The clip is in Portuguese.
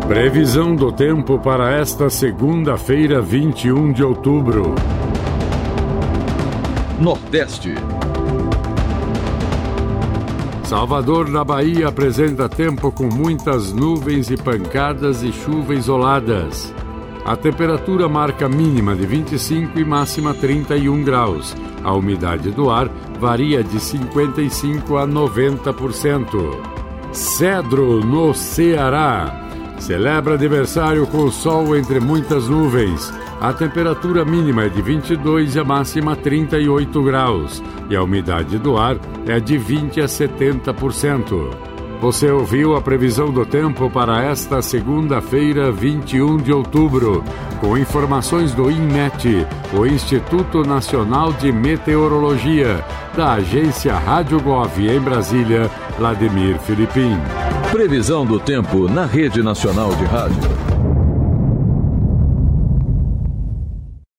Previsão do tempo para esta segunda-feira, 21 de outubro. Nordeste. Salvador, na Bahia, apresenta tempo com muitas nuvens e pancadas e chuva isoladas. A temperatura marca mínima de 25 e máxima 31 graus. A umidade do ar varia de 55% a 90%. Cedro, no Ceará. Celebra aniversário com sol entre muitas nuvens. A temperatura mínima é de 22 e a máxima 38 graus. E a umidade do ar é de 20% a 70%. Você ouviu a previsão do tempo para esta segunda-feira, 21 de outubro, com informações do INMET, o Instituto Nacional de Meteorologia, da agência Rádio Gov em Brasília, Vladimir Filipim. Previsão do tempo na Rede Nacional de Rádio.